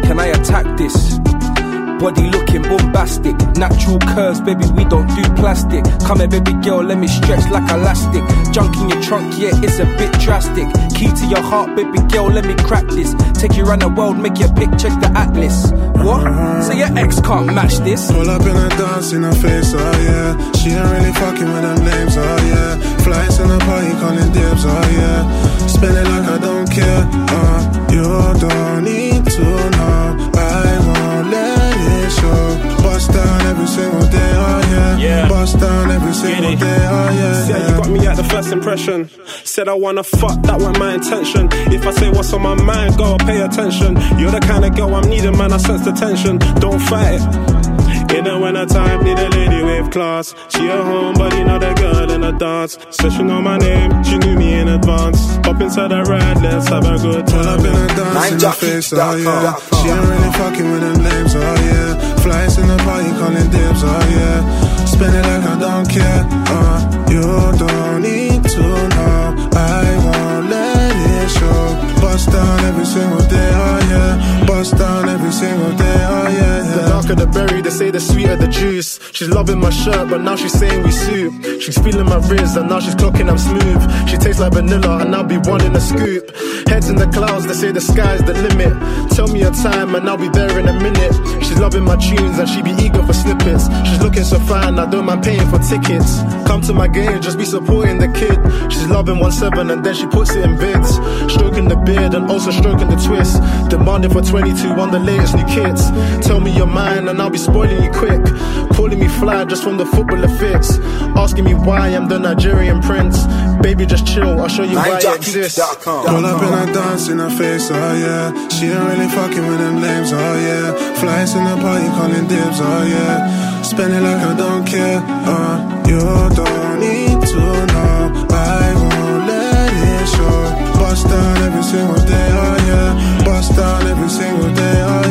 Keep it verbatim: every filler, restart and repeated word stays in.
can I attack this? Body looking bombastic, natural curves, baby, we don't do plastic. Come here, baby girl, let me stretch like elastic. Junk in your trunk, yeah, it's a bit drastic. Key to your heart, baby girl, let me crack this. Take you around the world, make your pic, check the atlas. What? So your ex can't match this? Pull up in a dance in her face, oh yeah. She ain't really fucking with them names, oh yeah. Flights in the party, calling dibs, oh yeah. Spend it like I don't care, uh. You don't need to know, I won't let it show. Bust down every single day, oh yeah, yeah. Bust down every single yeah, day, oh yeah, See how yeah. you got me at the first impression. Said I wanna fuck, that wasn't my intention. If I say what's on my mind, go pay attention. You're the kind of girl I'm needing, man, I sense the tension. Don't fight it. In the winter time, need a lady with class. She a homebody, not a girl in a dance. Said she know my name, she knew me in advance. Hop inside the ride, let's have a good time. Pull up in a dance in her face, oh yeah. She ain't really fucking with them names, oh yeah. Flights in the party, calling dibs, oh yeah. Spend it like I don't care, uh. You don't need to know, I won't let it show. Bust down every single day, oh yeah. Bust down every single day, oh yeah, yeah. The darker the berry, they say the sweeter the juice. She's loving my shirt, but now she's saying we soup. She's feeling my wrist, and now she's clocking I'm smooth. She tastes like vanilla, and I'll be wanting a scoop. Heads in the clouds, they say the sky's the limit. Tell me a time, and I'll be there in a minute. She's loving my tunes, and she be eager for snippets. She's looking so fine, I don't mind paying for tickets. Come to my game, just be supporting the kid. She's loving one seven, and then she puts it in bids. Stroking the beard, and also stroking the twist. Demanding for twenty-two on the latest new kits. Tell me you're mine, and I'll be spoiling you quick. Calling me fly just from the footballer fits. Asking me why I'm the Nigerian prince. Baby, just chill, I'll show you why it exists. Pull up in a dance in her face, oh yeah. She ain't really fucking with them names, oh yeah. Flights in the party, calling dibs, oh yeah. Spend it like I don't care, uh. You don't need to know, I won't let it show. Bust down every single day, oh yeah. Bust down every single day, oh yeah.